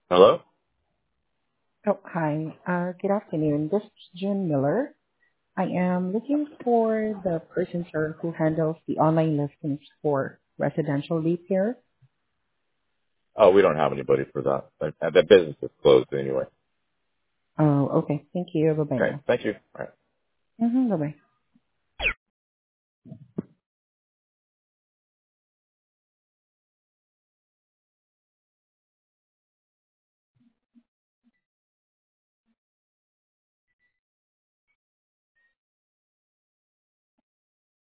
Hello? Oh, hi. Good afternoon. This is June Miller. I am looking for the person, sir, who handles the online listings for residential repair. Oh, we don't have anybody for that. The business is closed anyway. Oh, okay. Thank you. Bye-bye Okay. now. Thank you. All right. Bye-bye.